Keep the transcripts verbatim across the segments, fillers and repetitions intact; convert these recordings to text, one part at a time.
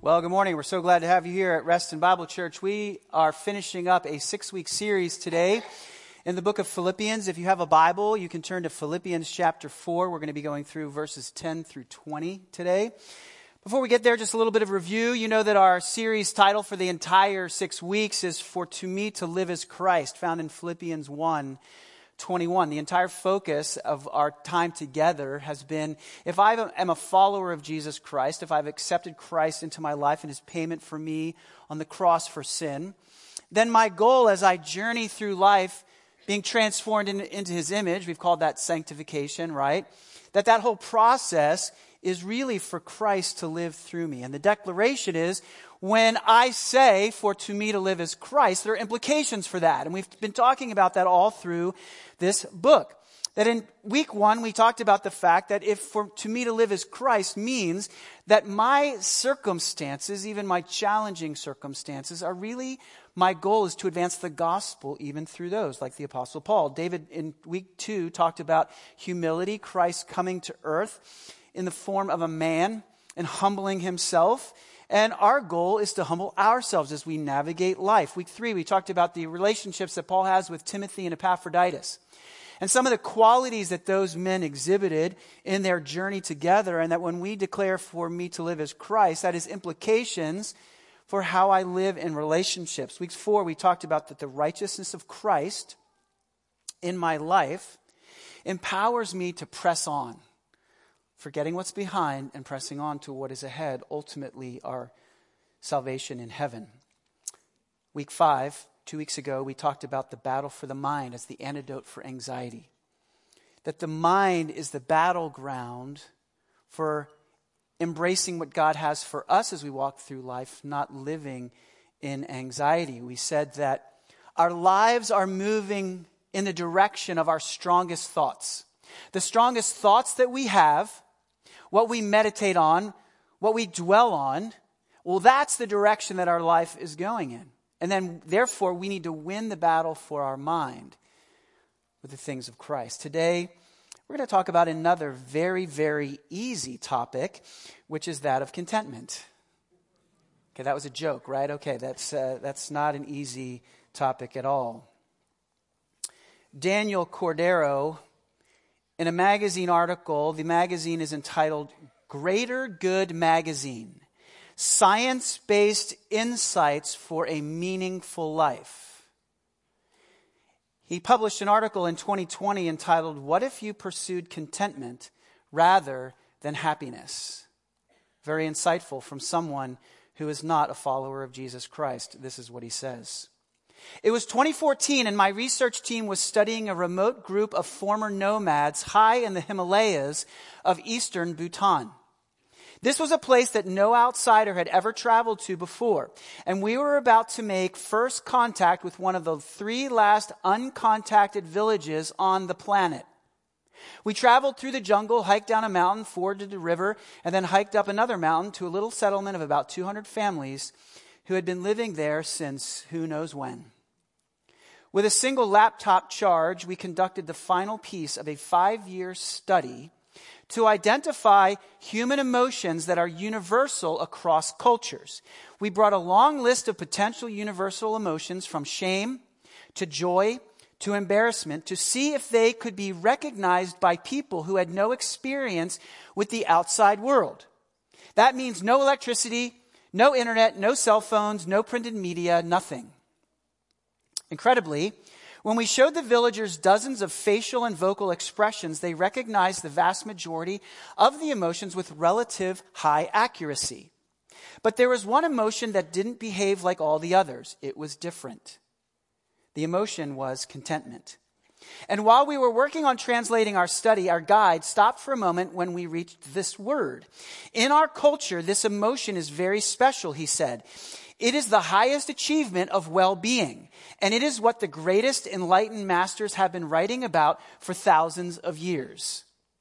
Well, good morning. We're so glad to have you here at Reston Bible Church. We are finishing up a six-week series today in the book of Philippians. If you have a Bible, you can turn to Philippians chapter four. We're going to be going through verses ten through twenty today. Before we get there, just a little bit of review. You know that our series title for the entire six weeks is For To Me to Live as Christ, found in Philippians one twenty-one. The entire focus of our time together has been, if I am a follower of Jesus Christ, if I've accepted Christ into my life and his payment for me on the cross for sin, then my goal as I journey through life being transformed in, into his image, we've called that sanctification, right? That that whole process is really for Christ to live through me. And the declaration is, when I say, for to me to live as Christ, there are implications for that. And we've been talking about that all through this book. That in week one, we talked about the fact that if for to me to live as Christ means that my circumstances, even my challenging circumstances, are really, my goal is to advance the gospel even through those, like the Apostle Paul. David in week two talked about humility, Christ coming to earth in the form of a man and humbling himself. And our goal is to humble ourselves as we navigate life. Week three, we talked about the relationships that Paul has with Timothy and Epaphroditus. And some of the qualities that those men exhibited in their journey together, and that when we declare for me to live as Christ, that has implications for how I live in relationships. Week four, we talked about that the righteousness of Christ in my life empowers me to press on, forgetting what's behind and pressing on to what is ahead, ultimately our salvation in heaven. Week five, two weeks ago, we talked about the battle for the mind as the antidote for anxiety. That the mind is the battleground for embracing what God has for us as we walk through life, not living in anxiety. We said that our lives are moving in the direction of our strongest thoughts. The strongest thoughts that we have, what we meditate on, what we dwell on, well, that's the direction that our life is going in. And then, therefore, we need to win the battle for our mind with the things of Christ. Today, we're going to talk about another very, very easy topic, which is that of contentment. Okay, that was a joke, right? Okay, that's uh, that's not an easy topic at all. Daniel Cordero, in a magazine article, the magazine is entitled Greater Good Magazine, Science-Based Insights for a Meaningful Life. He published an article in twenty twenty entitled, What If You Pursued Contentment Rather Than Happiness? Very insightful from someone who is not a follower of Jesus Christ. This is what he says. It was twenty fourteen and my research team was studying a remote group of former nomads high in the Himalayas of eastern Bhutan. This was a place that no outsider had ever traveled to before, and we were about to make first contact with one of the three last uncontacted villages on the planet. We traveled through the jungle, hiked down a mountain, forded a river, and then hiked up another mountain to a little settlement of about two hundred families who had been living there since who knows when. With a single laptop charge, we conducted the final piece of a five-year study to identify human emotions that are universal across cultures. We brought a long list of potential universal emotions from shame to joy to embarrassment to see if they could be recognized by people who had no experience with the outside world. That means no electricity, no internet, no cell phones, no printed media, nothing. Incredibly, when we showed the villagers dozens of facial and vocal expressions, they recognized the vast majority of the emotions with relative high accuracy. But there was one emotion that didn't behave like all the others. It was different. The emotion was contentment. And while we were working on translating our study, our guide stopped for a moment when we reached this word. In our culture, this emotion is very special, he said. It is the highest achievement of well-being, and it is what the greatest enlightened masters have been writing about for thousands of years.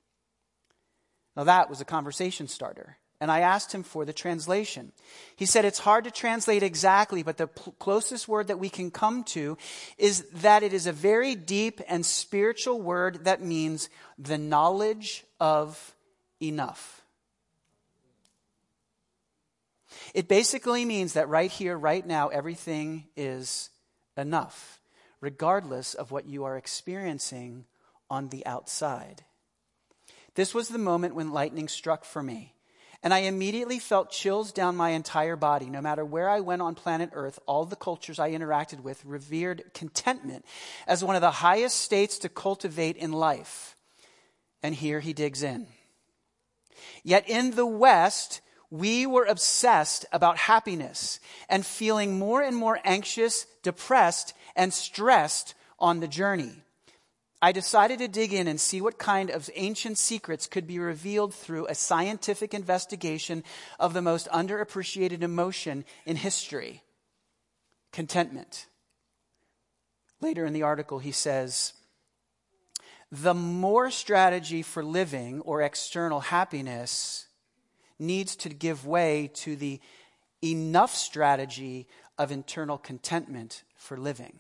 Now that was a conversation starter, and I asked him for the translation. He said it's hard to translate exactly, but the pl- closest word that we can come to is that it is a very deep and spiritual word that means the knowledge of enough. It basically means that right here, right now, everything is enough, regardless of what you are experiencing on the outside. This was the moment when lightning struck for me, and I immediately felt chills down my entire body. No matter where I went on planet Earth, all the cultures I interacted with revered contentment as one of the highest states to cultivate in life. And here he digs in. Yet in the West, we were obsessed about happiness and feeling more and more anxious, depressed, and stressed on the journey. I decided to dig in and see what kind of ancient secrets could be revealed through a scientific investigation of the most underappreciated emotion in history, contentment. Later in the article, he says, the more strategy for living or external happiness needs to give way to the enough strategy of internal contentment for living.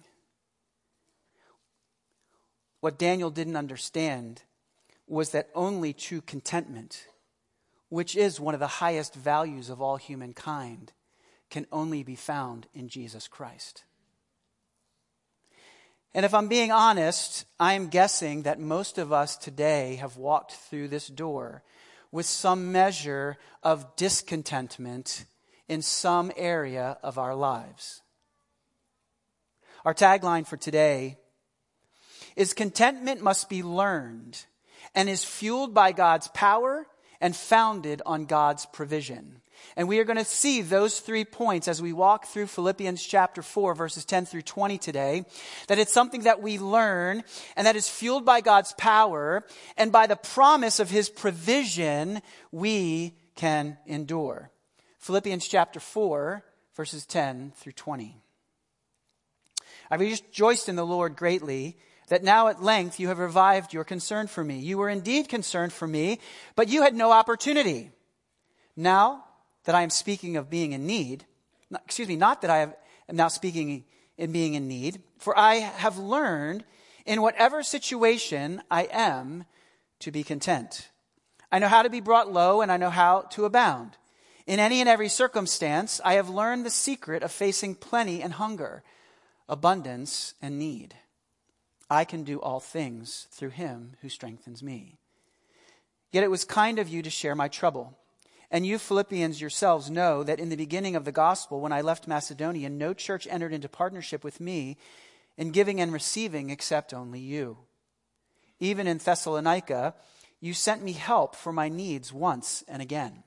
What Daniel didn't understand was that only true contentment, which is one of the highest values of all humankind, can only be found in Jesus Christ. And if I'm being honest, I'm guessing that most of us today have walked through this door with some measure of discontentment in some area of our lives. Our tagline for today is contentment must be learned and is fueled by God's power and founded on God's provision. And we are going to see those three points as we walk through Philippians chapter four, verses ten through twenty today, that it's something that we learn and that is fueled by God's power, and by the promise of his provision, we can endure. Philippians chapter four, verses ten through twenty. I rejoiced in the Lord greatly that now at length you have revived your concern for me. You were indeed concerned for me, but you had no opportunity. Now that I am speaking of being in need, excuse me, not that I have, am now speaking in being in need, for I have learned in whatever situation I am to be content. I know how to be brought low, and I know how to abound. In any and every circumstance, I have learned the secret of facing plenty and hunger, abundance and need. I can do all things through him who strengthens me. Yet it was kind of you to share my trouble. And you Philippians yourselves know that in the beginning of the gospel, when I left Macedonia, no church entered into partnership with me in giving and receiving except only you. Even in Thessalonica, you sent me help for my needs once and again.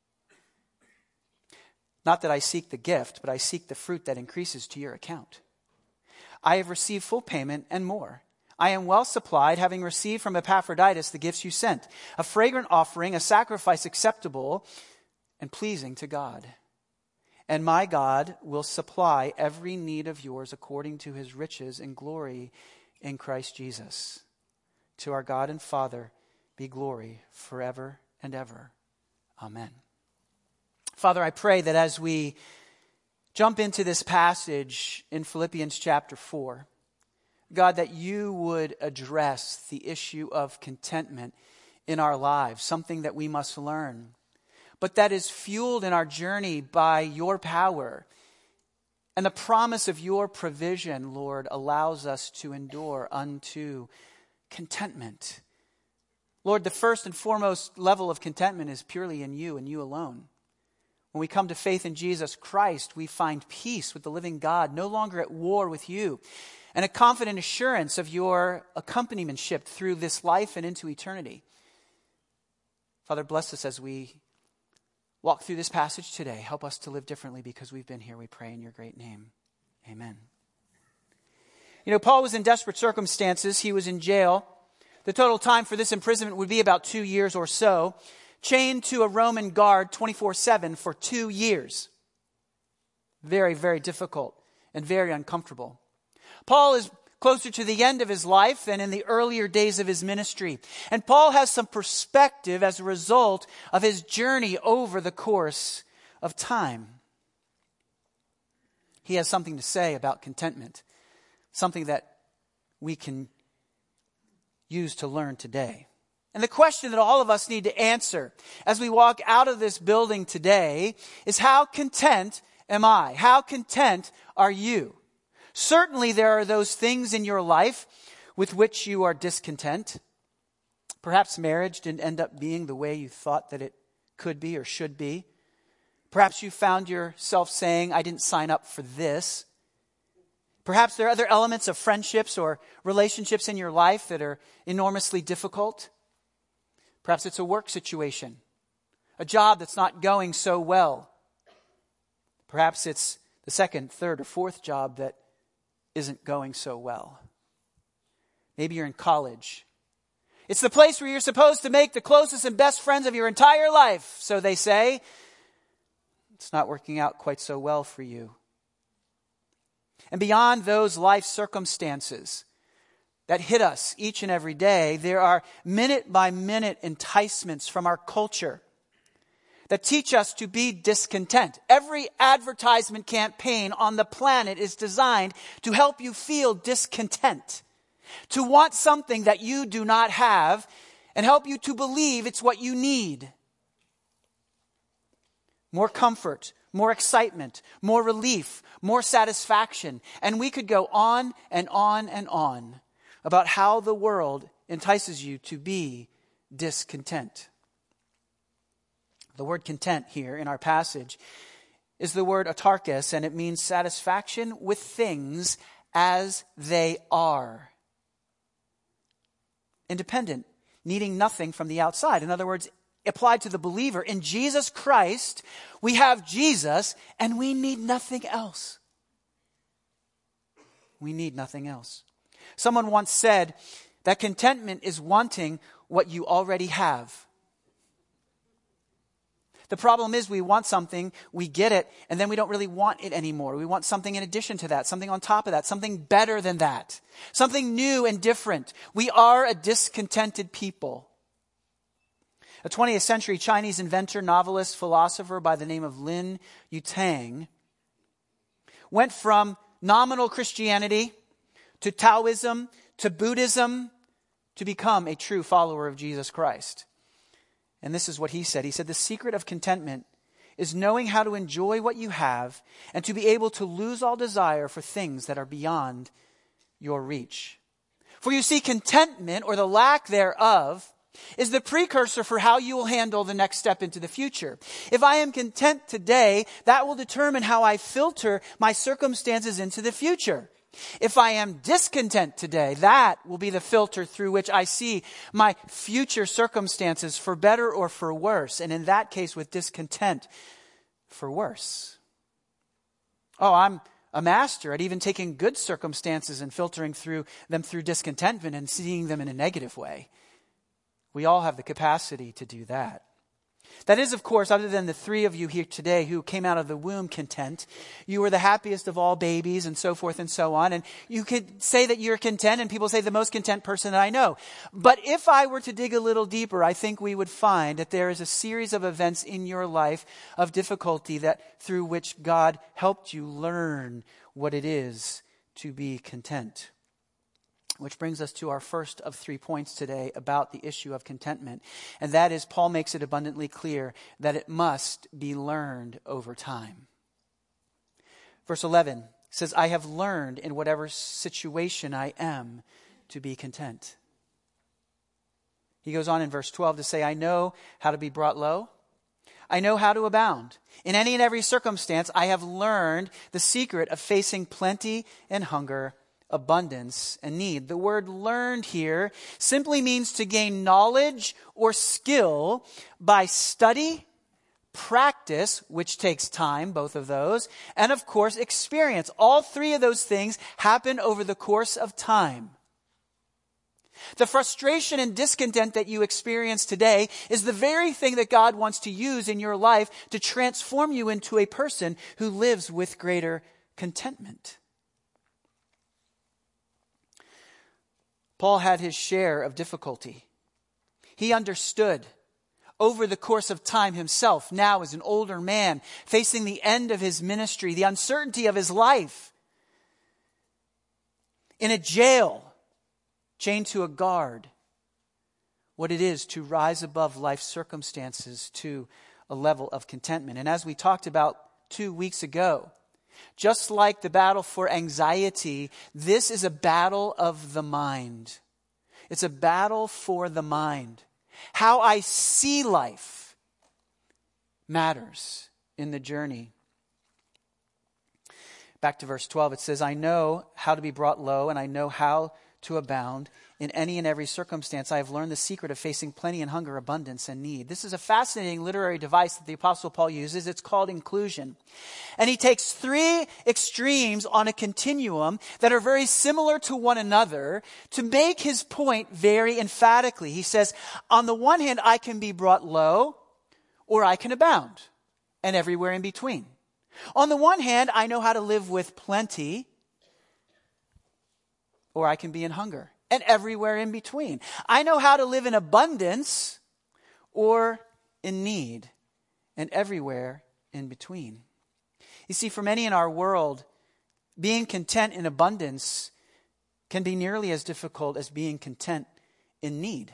Not that I seek the gift, but I seek the fruit that increases to your account. I have received full payment and more. I am well supplied, having received from Epaphroditus the gifts you sent, a fragrant offering, a sacrifice acceptable and pleasing to God. And my God will supply every need of yours according to his riches and glory in Christ Jesus. To our God and Father be glory forever and ever. Amen. Father, I pray that as we jump into this passage in Philippians chapter four, God, that you would address the issue of contentment in our lives, something that we must learn, but that is fueled in our journey by your power. And the promise of your provision, Lord, allows us to endure unto contentment. Lord, the first and foremost level of contentment is purely in you and you alone. When we come to faith in Jesus Christ, we find peace with the living God, no longer at war with you, and a confident assurance of your accompanionship through this life and into eternity. Father, bless us as we walk through this passage today. Help us to live differently because we've been here. We pray in your great name. Amen. You know, Paul was in desperate circumstances. He was in jail. The total time for this imprisonment would be about two years or so, chained to a Roman guard twenty-four seven for two years. Very, very difficult and very uncomfortable. Paul is closer to the end of his life than in the earlier days of his ministry. And Paul has some perspective as a result of his journey over the course of time. He has something to say about contentment, something that we can use to learn today. And the question that all of us need to answer as we walk out of this building today is, how content am I? How content are you? Certainly there are those things in your life with which you are discontent. Perhaps marriage didn't end up being the way you thought that it could be or should be. Perhaps you found yourself saying, I didn't sign up for this. Perhaps there are other elements of friendships or relationships in your life that are enormously difficult. Perhaps it's a work situation, a job that's not going so well. Perhaps it's the second, third, or fourth job that isn't going so well. Maybe you're in college. It's the place where you're supposed to make the closest and best friends of your entire life, so they say. It's not working out quite so well for you. And beyond those life circumstances that hit us each and every day, there are minute-by-minute enticements from our culture that teach us to be discontent. Every advertisement campaign on the planet is designed to help you feel discontent, to want something that you do not have, and help you to believe it's what you need. More comfort, more excitement, more relief, more satisfaction. And we could go on and on and on about how the world entices you to be discontent. The word content here in our passage is the word autarkos, and it means satisfaction with things as they are. Independent, needing nothing from the outside. In other words, applied to the believer, in Jesus Christ, we have Jesus and we need nothing else. We need nothing else. Someone once said that contentment is wanting what you already have. The problem is we want something, we get it, and then we don't really want it anymore. We want something in addition to that, something on top of that, something better than that, something new and different. We are a discontented people. A twentieth century Chinese inventor, novelist, philosopher by the name of Lin Yutang went from nominal Christianity to Taoism to Buddhism to become a true follower of Jesus Christ. And this is what he said. He said, the secret of contentment is knowing how to enjoy what you have and to be able to lose all desire for things that are beyond your reach. For you see, contentment, or the lack thereof, is the precursor for how you will handle the next step into the future. If I am content today, that will determine how I filter my circumstances into the future. If I am discontent today, that will be the filter through which I see my future circumstances, for better or for worse. And in that case, with discontent, for worse. Oh, I'm a master at even taking good circumstances and filtering through them through discontentment and seeing them in a negative way. We all have the capacity to do that. That is, of course, other than the three of you here today who came out of the womb content, you were the happiest of all babies and so forth and so on. And you could say that you're content, and people say the most content person that I know. But if I were to dig a little deeper, I think we would find that there is a series of events in your life of difficulty that through which God helped you learn what it is to be content. Which brings us to our first of three points today about the issue of contentment. And that is, Paul makes it abundantly clear that it must be learned over time. Verse eleven says, I have learned in whatever situation I am to be content. He goes on in verse twelve to say, I know how to be brought low. I know how to abound. In any and every circumstance, I have learned the secret of facing plenty and hunger, abundance and need. The word learned here simply means to gain knowledge or skill by study, practice, which takes time, both of those, and of course experience. All three of those things happen over the course of time. The frustration and discontent that you experience today is the very thing that God wants to use in your life to transform you into a person who lives with greater contentment. Paul had his share of difficulty. He understood over the course of time himself, now as an older man, facing the end of his ministry, the uncertainty of his life, in a jail, chained to a guard, what it is to rise above life's circumstances to a level of contentment. And as we talked about two weeks ago, just like the battle for anxiety, this is a battle of the mind. It's a battle for the mind. How I see life matters in the journey. Back to verse twelve, it says, I know how to be brought low, and I know how to abound. In any and every circumstance, I have learned the secret of facing plenty and hunger, abundance and need. This is a fascinating literary device that the Apostle Paul uses. It's called inclusion. And he takes three extremes on a continuum that are very similar to one another to make his point very emphatically. He says, on the one hand, I can be brought low, or I can abound, and everywhere in between. On the one hand, I know how to live with plenty, or I can be in hunger, and everywhere in between. I know how to live in abundance or in need, and everywhere in between. You see, for many in our world, being content in abundance can be nearly as difficult as being content in need.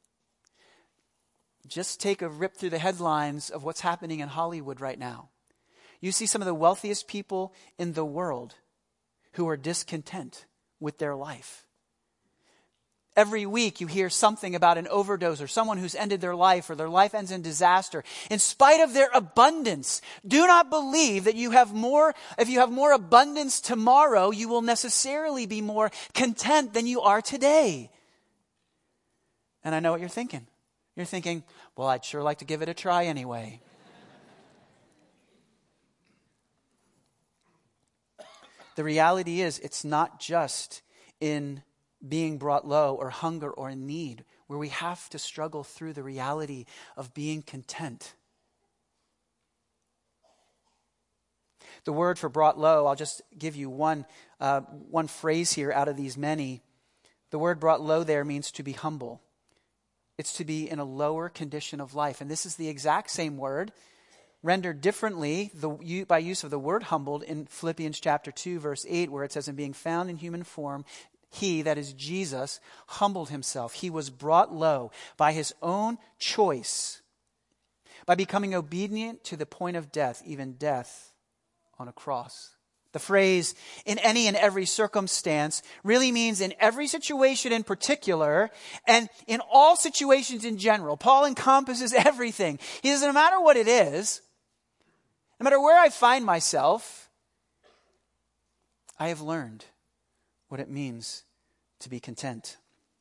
Just take a rip through the headlines of what's happening in Hollywood right now. You see some of the wealthiest people in the world who are discontent with their life. Every week you hear something about an overdose or someone who's ended their life or their life ends in disaster. In spite of their abundance, do not believe that you have more, if you have more abundance tomorrow, you will necessarily be more content than you are today. And I know what you're thinking. You're thinking, well, I'd sure like to give it a try anyway. The reality is, it's not just in being brought low or hunger or in need where we have to struggle through the reality of being content. The word for brought low, I'll just give you one, uh, one phrase here out of these many. The word brought low there means to be humble. It's to be in a lower condition of life. And this is the exact same word rendered differently the, by use of the word humbled in Philippians chapter two, verse eight, where it says, in being found in human form, he, that is Jesus, humbled himself. He was brought low by his own choice, by becoming obedient to the point of death, even death on a cross. The phrase, in any and every circumstance, really means in every situation in particular and in all situations in general. Paul encompasses everything. He says, no matter what it is, no matter where I find myself, I have learned what it means to be content.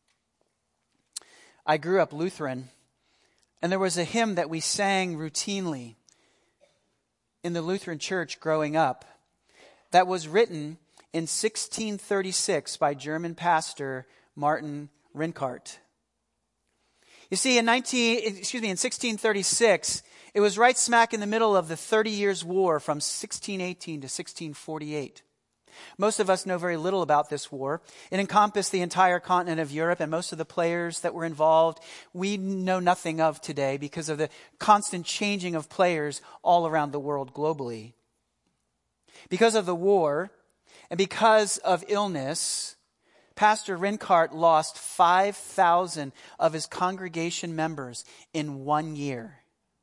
I grew up Lutheran, and there was a hymn that we sang routinely in the Lutheran church growing up that was written in sixteen thirty-six by German pastor Martin Rinkart. You see, in nineteen, excuse me, in sixteen thirty-six, it was right smack in the middle of the Thirty Years' War from sixteen eighteen to sixteen forty-eight. Most of us know very little about this war. It encompassed the entire continent of Europe, and most of the players that were involved we know nothing of today because of the constant changing of players all around the world globally. Because of the war and because of illness, Pastor Rinkart lost five thousand of his congregation members in one year.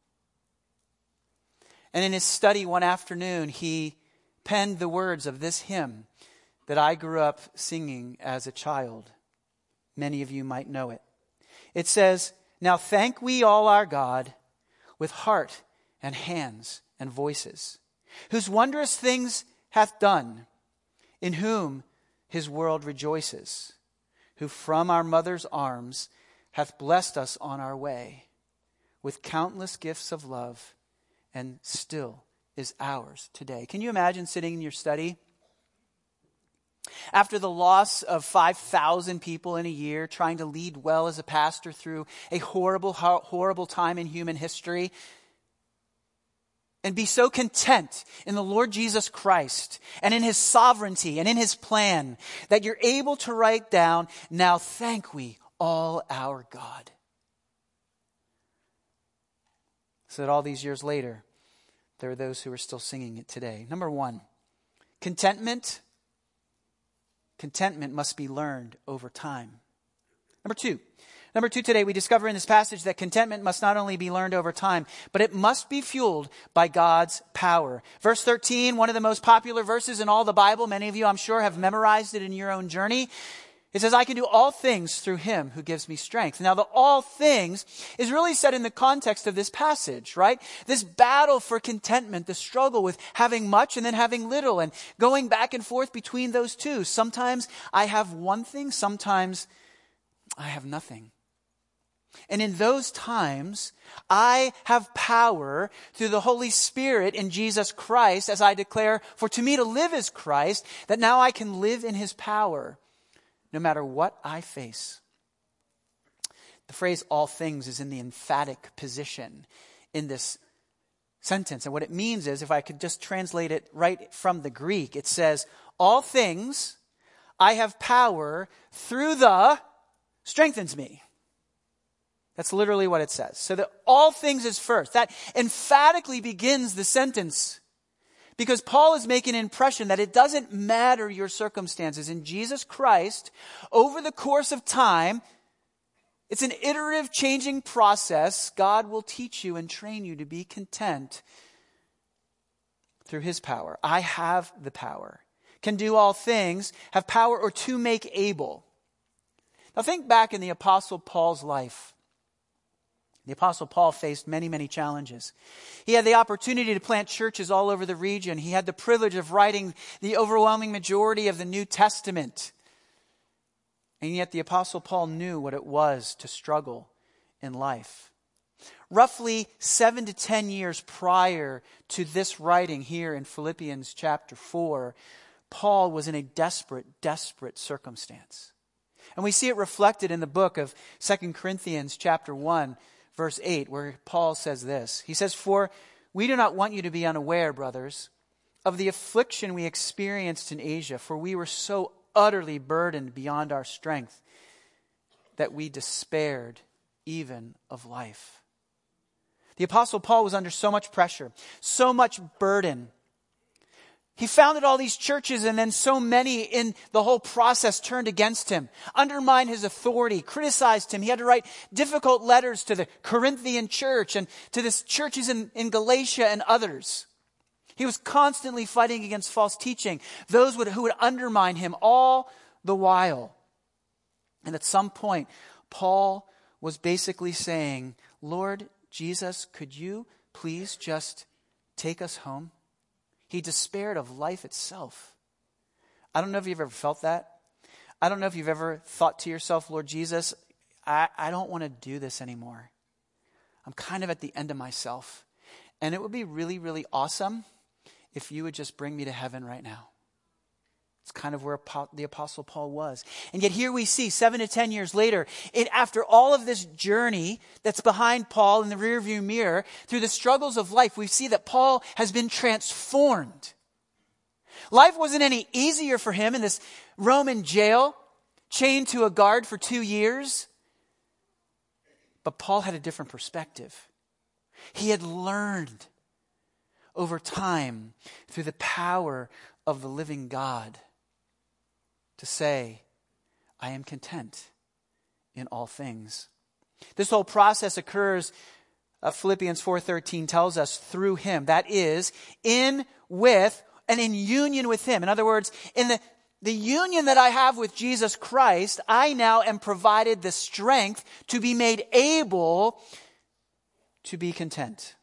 And in his study one afternoon, he penned the words of this hymn that I grew up singing as a child. Many of you might know it. It says, now thank we all our God with heart and hands and voices, whose wondrous things hath done, in whom his world rejoices, who from our mother's arms hath blessed us on our way with countless gifts of love, and still is ours today. Can you imagine sitting in your study after the loss of five thousand people in a year, trying to lead well as a pastor through a horrible, horrible time in human history, and be so content in the Lord Jesus Christ and in his sovereignty and in his plan that you're able to write down, now thank we all our God. So that all these years later, there are those who are still singing it today. Number one, contentment. Contentment must be learned over time. Number two, Number two, today we discover in this passage that contentment must not only be learned over time, but it must be fueled by God's power. Verse thirteen, one of the most popular verses in all the Bible. Many of you, I'm sure, have memorized it in your own journey. It says, I can do all things through him who gives me strength. Now, the all things is really said in the context of this passage, right? This battle for contentment, the struggle with having much and then having little and going back and forth between those two. Sometimes I have one thing, sometimes I have nothing. And in those times, I have power through the Holy Spirit in Jesus Christ, as I declare, for to me to live is Christ, that now I can live in his power, no matter what I face. The phrase all things is in the emphatic position in this sentence. And what it means is, if I could just translate it right from the Greek, it says, all things I have power through the strengthens me. That's literally what it says. So that all things is first. That emphatically begins the sentence. Because Paul is making an impression that it doesn't matter your circumstances. In Jesus Christ, over the course of time, it's an iterative changing process. God will teach you and train you to be content through his power. I have the power. Can do all things, have power, or to make able. Now think back in the Apostle Paul's life. The Apostle Paul faced many, many challenges. He had the opportunity to plant churches all over the region. He had the privilege of writing the overwhelming majority of the New Testament. And yet the Apostle Paul knew what it was to struggle in life. Roughly seven to ten years prior to this writing here in Philippians chapter four, Paul was in a desperate, desperate circumstance. And we see it reflected in the book of Second Corinthians chapter one, verse eight, where Paul says this. He says, for we do not want you to be unaware, brothers, of the affliction we experienced in Asia, for we were so utterly burdened beyond our strength that we despaired even of life. The Apostle Paul was under so much pressure, so much burden. He founded all these churches, and then so many in the whole process turned against him, undermined his authority, criticized him. He had to write difficult letters to the Corinthian church and to the churches in, in Galatia and others. He was constantly fighting against false teaching, those would, who would undermine him all the while. And at some point, Paul was basically saying, Lord Jesus, could you please just take us home? He despaired of life itself. I don't know if you've ever felt that. I don't know if you've ever thought to yourself, Lord Jesus, I, I don't want to do this anymore. I'm kind of at the end of myself. And it would be really, really awesome if you would just bring me to heaven right now. It's kind of where the Apostle Paul was. And yet here we see seven to ten years later, it, after all of this journey that's behind Paul in the rearview mirror, through the struggles of life, we see that Paul has been transformed. Life wasn't any easier for him in this Roman jail, chained to a guard for two years. But Paul had a different perspective. He had learned over time through the power of the living God to say, I am content in all things. This whole process occurs, uh, Philippians four thirteen tells us, through him. That is, in, with, and in union with him. In other words, in the, the union that I have with Jesus Christ, I now am provided the strength to be made able to be content.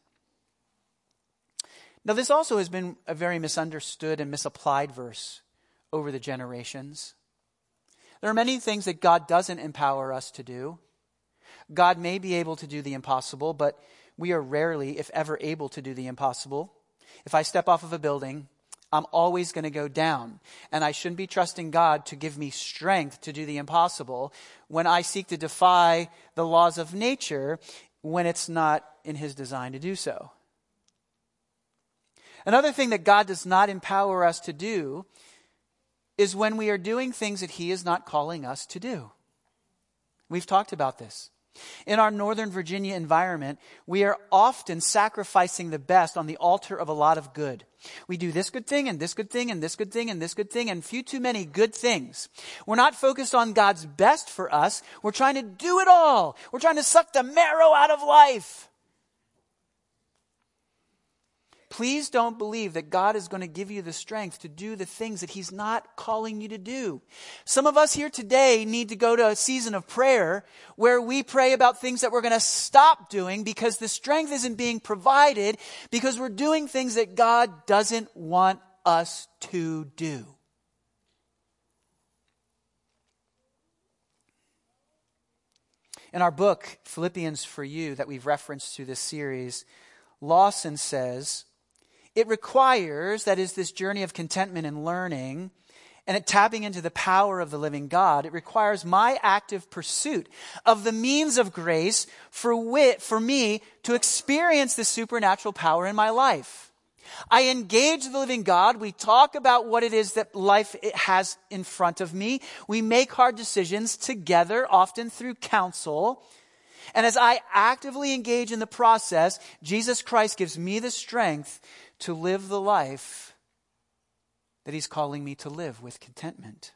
Now, this also has been a very misunderstood and misapplied verse over the generations. There are many things that God doesn't empower us to do. God may be able to do the impossible, but we are rarely, if ever, able to do the impossible. If I step off of a building, I'm always going to go down. And I shouldn't be trusting God to give me strength to do the impossible when I seek to defy the laws of nature when it's not in his design to do so. Another thing that God does not empower us to do is when we are doing things that he is not calling us to do. We've talked about this. In our Northern Virginia environment, we are often sacrificing the best on the altar of a lot of good. We do this good thing and this good thing and this good thing and this good thing and few too many good things. We're not focused on God's best for us. We're trying to do it all. We're trying to suck the marrow out of life. Please don't believe that God is going to give you the strength to do the things that He's not calling you to do. Some of us here today need to go to a season of prayer where we pray about things that we're going to stop doing because the strength isn't being provided because we're doing things that God doesn't want us to do. In our book, Philippians for You, that we've referenced through this series, Lawson says, it requires, that is, this journey of contentment and learning, and it tapping into the power of the living God, it requires my active pursuit of the means of grace for wit, for me to experience the supernatural power in my life. I engage the living God. We talk about what it is that life has in front of me. We make hard decisions together, often through counsel. And as I actively engage in the process, Jesus Christ gives me the strength to live the life that He's calling me to live with contentment.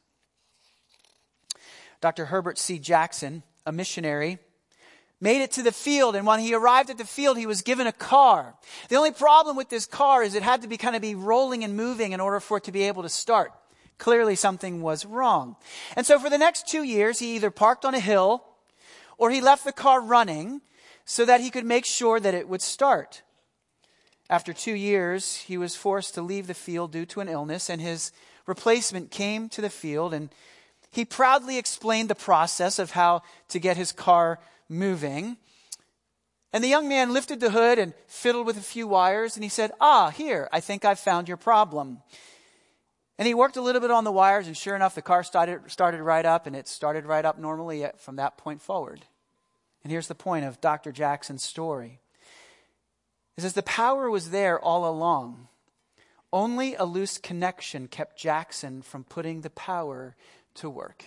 Doctor Herbert C. Jackson, a missionary, made it to the field, and when he arrived at the field, he was given a car. The only problem with this car is it had to be kind of be rolling and moving in order for it to be able to start. Clearly something was wrong. And so for the next two years, he either parked on a hill or he left the car running so that he could make sure that it would start. After two years, he was forced to leave the field due to an illness, and his replacement came to the field, and he proudly explained the process of how to get his car moving. And the young man lifted the hood and fiddled with a few wires, and he said, "Ah, here, I think I've found your problem." And he worked a little bit on the wires, and sure enough, the car started, started right up, and it started right up normally from that point forward. And here's the point of Doctor Jackson's story. It says the power was there all along. Only a loose connection kept Jackson from putting the power to work.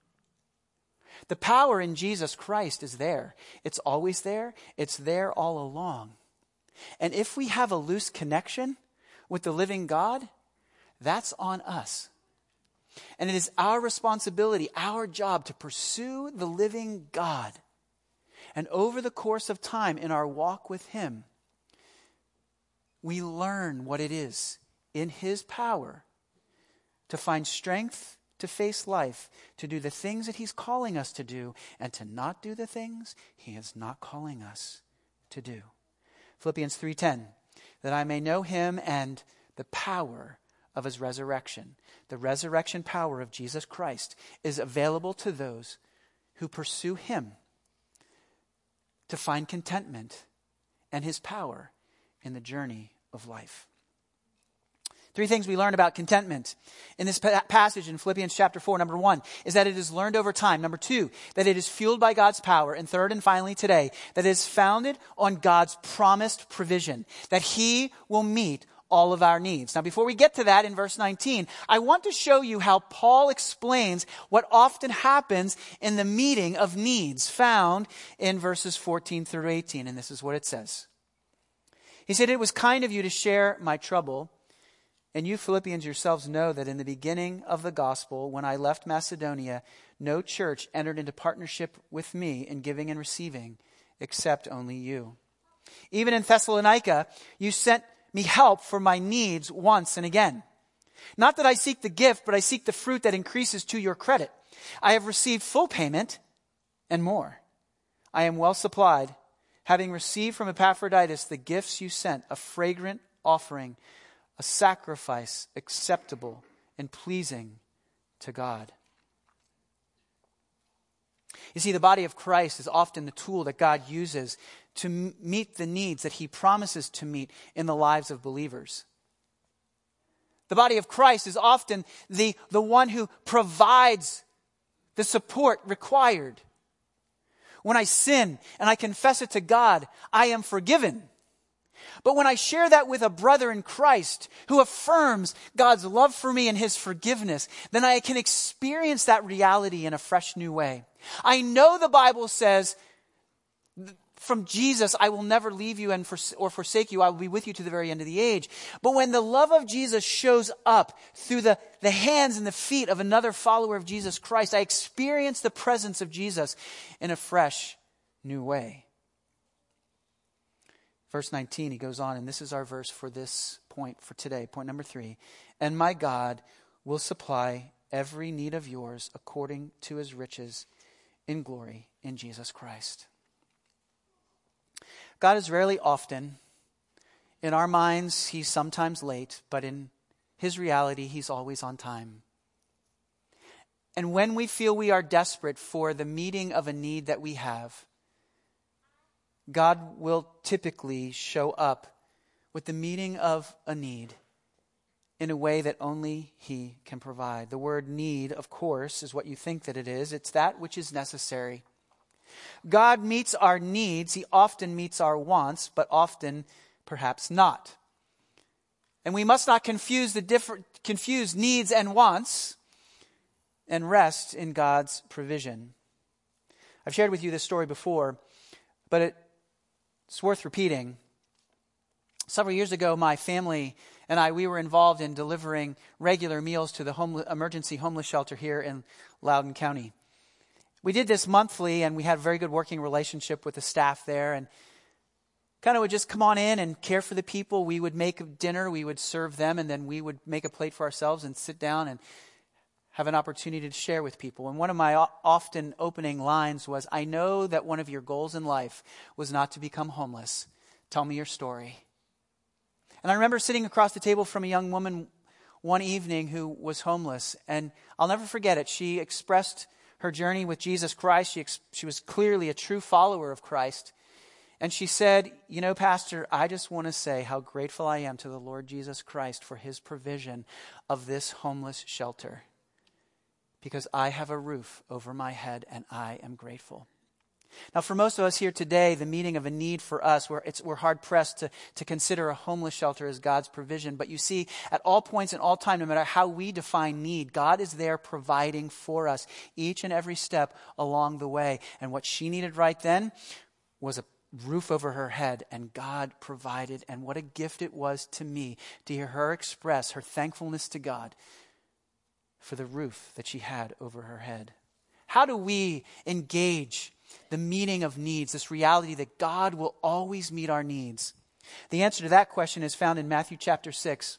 The power in Jesus Christ is there. It's always there. It's there all along. And if we have a loose connection with the living God, that's on us. And it is our responsibility, our job to pursue the living God. And over the course of time in our walk with Him, we learn what it is in His power to find strength to face life, to do the things that He's calling us to do, and to not do the things He is not calling us to do. Philippians three ten, that I may know Him and the power of His resurrection. The resurrection power of Jesus Christ is available to those who pursue Him to find contentment and His power in the journey of life. Three things we learn about contentment in this pa- passage in Philippians chapter four. Number one is that it is learned over time. Number two, that it is fueled by God's power. And third and finally today, that it is founded on God's promised provision, that He will meet all of our needs. Now, before we get to that in verse nineteen, I want to show you how Paul explains what often happens in the meeting of needs found in verses fourteen through eighteen. And this is what it says. He said, "It was kind of you to share my trouble. And you Philippians yourselves know that in the beginning of the gospel, when I left Macedonia, no church entered into partnership with me in giving and receiving, except only you. Even in Thessalonica, you sent me help for my needs once and again. Not that I seek the gift, but I seek the fruit that increases to your credit. I have received full payment and more. I am well supplied, having received from Epaphroditus the gifts you sent, a fragrant offering, a sacrifice acceptable and pleasing to God." You see, the body of Christ is often the tool that God uses to m- meet the needs that He promises to meet in the lives of believers. The body of Christ is often the, the one who provides the support required. When I sin and I confess it to God, I am forgiven. But when I share that with a brother in Christ who affirms God's love for me and His forgiveness, then I can experience that reality in a fresh new way. I know the Bible says from Jesus, I will never leave you and for, or forsake you. I will be with you to the very end of the age. But when the love of Jesus shows up through the, the hands and the feet of another follower of Jesus Christ, I experience the presence of Jesus in a fresh, new way. Verse nineteen, he goes on, and this is our verse for this point for today, point number three. And my God will supply every need of yours according to his riches in glory in Jesus Christ. God is rarely often. In our minds, he's sometimes late, but in his reality, he's always on time. And when we feel we are desperate for the meeting of a need that we have, God will typically show up with the meeting of a need in a way that only he can provide. The word need, of course, is what you think that it is. It's that which is necessary. God meets our needs. He often meets our wants, but often perhaps not. And we must not confuse the different confuse needs and wants and rest in God's provision. I've shared with you this story before, but it, it's worth repeating. Several years ago, my family and I, we were involved in delivering regular meals to the home, emergency homeless shelter here in Loudoun County. We did this monthly, and we had a very good working relationship with the staff there, and kind of would just come on in and care for the people. We would make dinner, we would serve them, and then we would make a plate for ourselves and sit down and have an opportunity to share with people. And one of my often opening lines was, I know that one of your goals in life was not to become homeless. Tell me your story. And I remember sitting across the table from a young woman one evening who was homeless, and I'll never forget it. She expressed her journey with Jesus Christ. She, ex- she was clearly a true follower of Christ. And she said, you know, Pastor, I just want to say how grateful I am to the Lord Jesus Christ for his provision of this homeless shelter. Because I have a roof over my head and I am grateful. Now, for most of us here today, the meaning of a need for us, we're, it's, we're hard-pressed to, to consider a homeless shelter as God's provision. But you see, at all points and all time, no matter how we define need, God is there providing for us each and every step along the way. And what she needed right then was a roof over her head, and God provided. And what a gift it was to me to hear her express her thankfulness to God for the roof that she had over her head. How do we engage the meeting of needs, this reality that God will always meet our needs? The answer to that question is found in Matthew chapter six,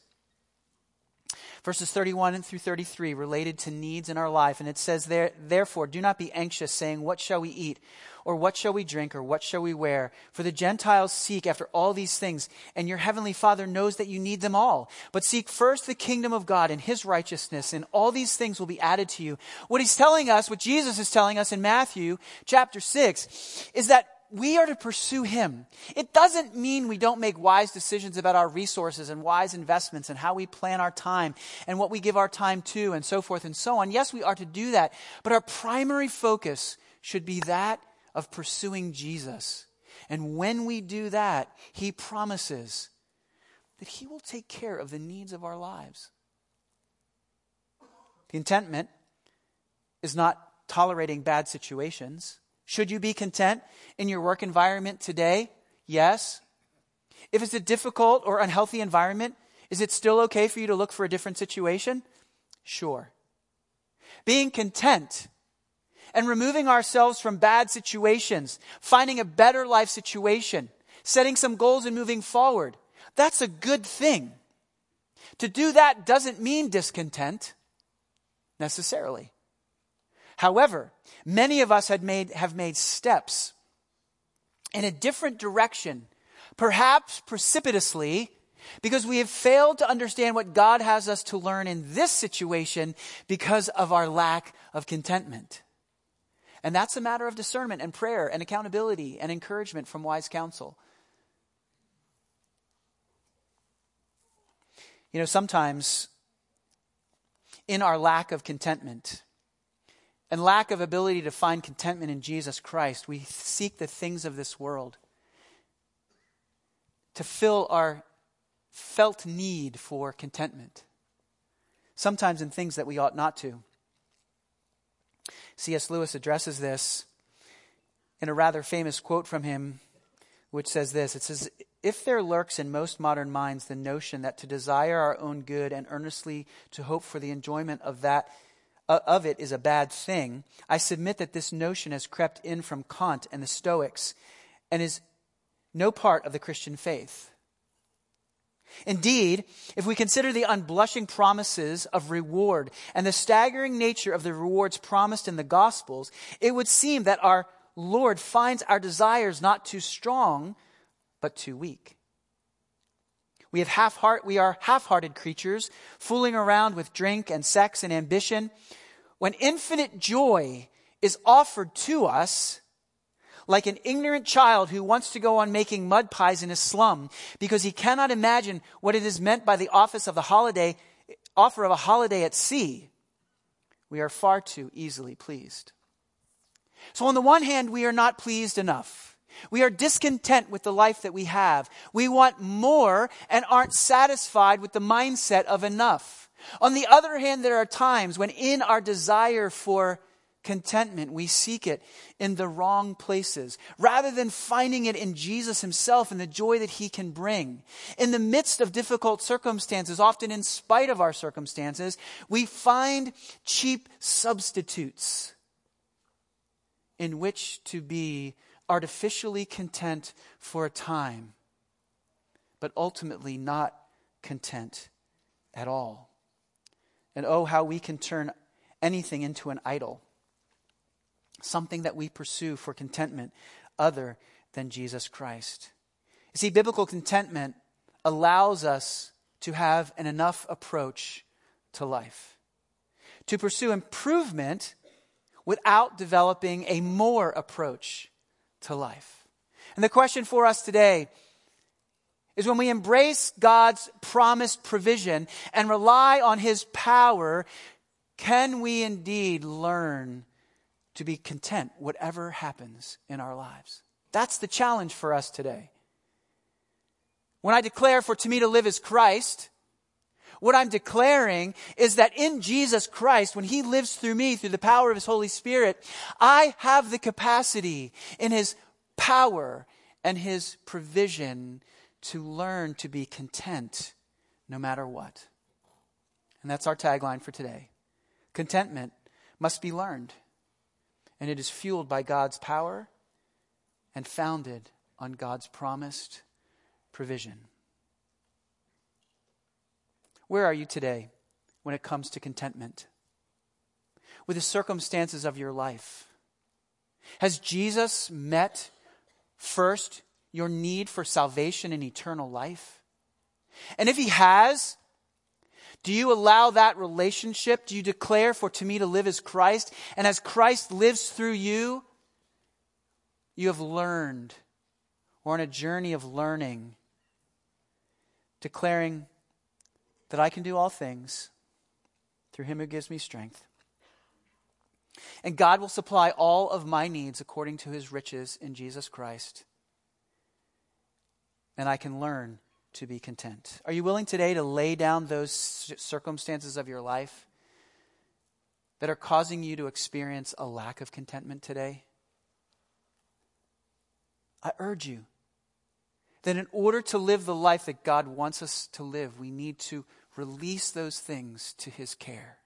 verses thirty-one through thirty-three, related to needs in our life. And it says there, therefore, do not be anxious, saying, what shall we eat? Or what shall we drink? Or what shall we wear? For the Gentiles seek after all these things, and your heavenly Father knows that you need them all. But seek first the kingdom of God and his righteousness, and all these things will be added to you. What he's telling us, what Jesus is telling us in Matthew chapter six, is that we are to pursue him. It doesn't mean we don't make wise decisions about our resources and wise investments and how we plan our time and what we give our time to and so forth and so on. Yes, we are to do that. But our primary focus should be that of pursuing Jesus. And when we do that, he promises that he will take care of the needs of our lives. Contentment is not tolerating bad situations. Should you be content in your work environment today? Yes. If it's a difficult or unhealthy environment, is it still okay for you to look for a different situation? Sure. Being content and removing ourselves from bad situations, finding a better life situation, setting some goals and moving forward, that's a good thing. To do that doesn't mean discontent necessarily. However, many of us had made, have made steps in a different direction, perhaps precipitously, because we have failed to understand what God has us to learn in this situation because of our lack of contentment. And that's a matter of discernment and prayer and accountability and encouragement from wise counsel. You know, sometimes in our lack of contentment and lack of ability to find contentment in Jesus Christ, we seek the things of this world to fill our felt need for contentment, sometimes in things that we ought not to. C S Lewis addresses this in a rather famous quote from him which says this. It says, if there lurks in most modern minds the notion that to desire our own good and earnestly to hope for the enjoyment of that uh, of it is a bad thing, I submit that this notion has crept in from Kant and the Stoics and is no part of the Christian faith. Indeed, if we consider the unblushing promises of reward and the staggering nature of the rewards promised in the Gospels, it would seem that our Lord finds our desires not too strong, but too weak. We have half-heart, we are half-hearted creatures, fooling around with drink and sex and ambition. When infinite joy is offered to us, like an ignorant child who wants to go on making mud pies in a slum because he cannot imagine what it is meant by the office of the holiday, offer of a holiday at sea, we are far too easily pleased. So on the one hand, we are not pleased enough. We are discontent with the life that we have. We want more and aren't satisfied with the mindset of enough. On the other hand, there are times when in our desire for contentment, we seek it in the wrong places, rather than finding it in Jesus himself and the joy that he can bring. In the midst of difficult circumstances, often in spite of our circumstances, we find cheap substitutes in which to be artificially content for a time, but ultimately not content at all. And oh, how we can turn anything into an idol, something that we pursue for contentment other than Jesus Christ. You see, biblical contentment allows us to have an enough approach to life, to pursue improvement without developing a more approach to life. And the question for us today is, when we embrace God's promised provision and rely on his power, can we indeed learn to be content whatever happens in our lives? That's the challenge for us today. When I declare for to me to live is Christ, what I'm declaring is that in Jesus Christ, when he lives through me, through the power of his Holy Spirit, I have the capacity in his power and his provision to learn to be content no matter what. And that's our tagline for today. Contentment must be learned, and it is fueled by God's power and founded on God's promised provision. Where are you today when it comes to contentment? With the circumstances of your life? Has Jesus met first your need for salvation and eternal life? And if he has, do you allow that relationship? Do you declare for to me to live as Christ? And as Christ lives through you, you have learned, or on a journey of learning, declaring that I can do all things through him who gives me strength. And God will supply all of my needs according to his riches in Jesus Christ. And I can learn to be content. Are you willing today to lay down those circumstances of your life that are causing you to experience a lack of contentment today? I urge you that in order to live the life that God wants us to live, we need to release those things to his care.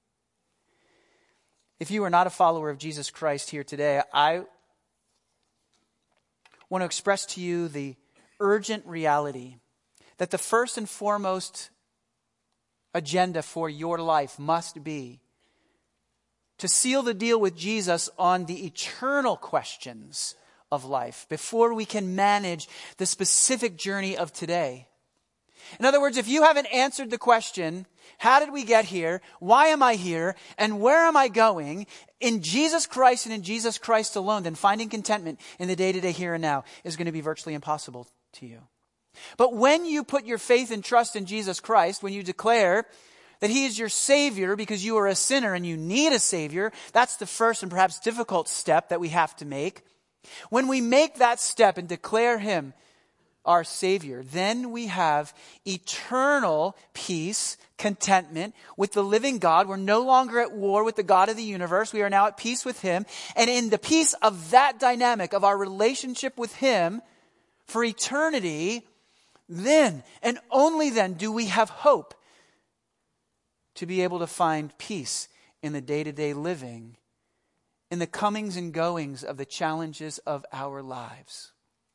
If you are not a follower of Jesus Christ here today, I want to express to you the urgent reality that the first and foremost agenda for your life must be to seal the deal with Jesus on the eternal questions of life before we can manage the specific journey of today. In other words, if you haven't answered the question, how did we get here? Why am I here? And where am I going? In Jesus Christ and in Jesus Christ alone, then finding contentment in the day-to-day here and now is going to be virtually impossible to you. But when you put your faith and trust in Jesus Christ, when you declare that he is your Savior because you are a sinner and you need a Savior, that's the first and perhaps difficult step that we have to make. When we make that step and declare him our Savior, then we have eternal peace, contentment with the living God. We're no longer at war with the God of the universe. We are now at peace with him. And in the peace of that dynamic of our relationship with him, for eternity, then and only then do we have hope to be able to find peace in the day-to-day living, in the comings and goings of the challenges of our lives.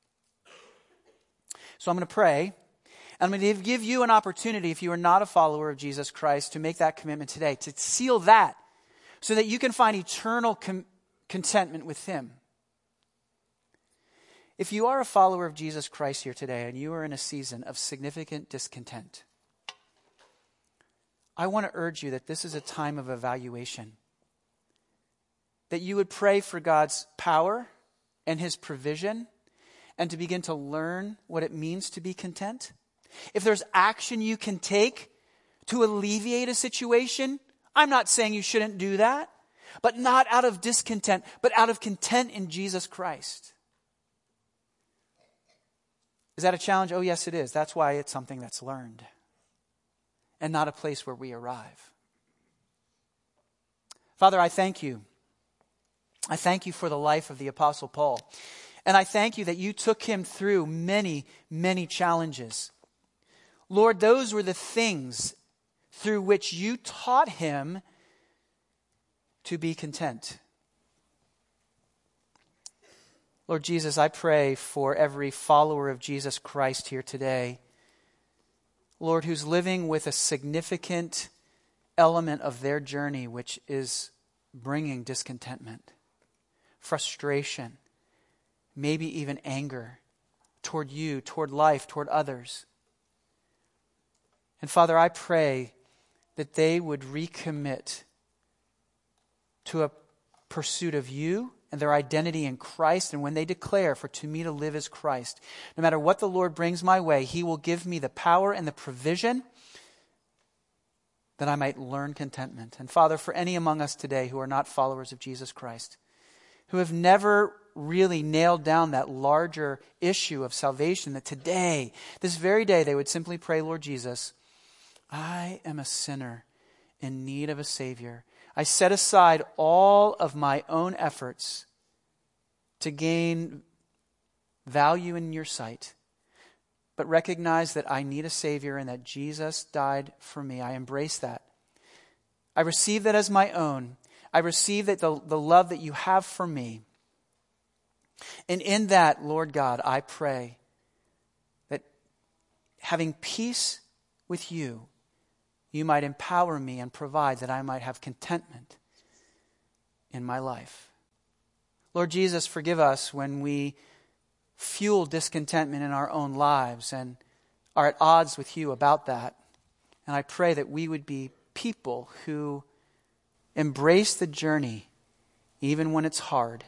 So I'm going to pray. I'm going to give you an opportunity, if you are not a follower of Jesus Christ, to make that commitment today, to seal that so that you can find eternal com- contentment with Him. If you are a follower of Jesus Christ here today and you are in a season of significant discontent, I want to urge you that this is a time of evaluation. That you would pray for God's power and His provision and to begin to learn what it means to be content. If there's action you can take to alleviate a situation, I'm not saying you shouldn't do that, but not out of discontent, but out of content in Jesus Christ. Is that a challenge? Oh, yes, it is. That's why it's something that's learned and not a place where we arrive. Father, I thank you. I thank you for the life of the Apostle Paul. And I thank you that you took him through many, many challenges. Lord, those were the things through which you taught him to be content. Lord Jesus, I pray for every follower of Jesus Christ here today, Lord, who's living with a significant element of their journey, which is bringing discontentment, frustration, maybe even anger toward you, toward life, toward others. And Father, I pray that they would recommit to a pursuit of you and their identity in Christ. And when they declare, for to me to live is Christ, no matter what the Lord brings my way, He will give me the power and the provision that I might learn contentment. And Father, for any among us today who are not followers of Jesus Christ, who have never really nailed down that larger issue of salvation, that today, this very day, they would simply pray, Lord Jesus, I am a sinner in need of a Savior. I set aside all of my own efforts to gain value in your sight, but recognize that I need a Savior and that Jesus died for me. I embrace that. I receive that as my own. I receive that the, the love that you have for me. And in that, Lord God, I pray that having peace with you, you might empower me and provide that I might have contentment in my life. Lord Jesus, forgive us when we fuel discontentment in our own lives and are at odds with you about that. And I pray that we would be people who embrace the journey even when it's hard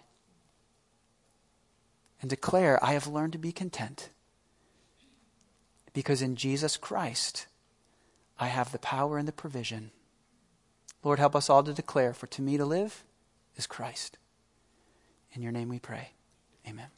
and declare, I have learned to be content because in Jesus Christ I have the power and the provision. Lord, help us all to declare, for to me to live is Christ. In your name we pray. Amen.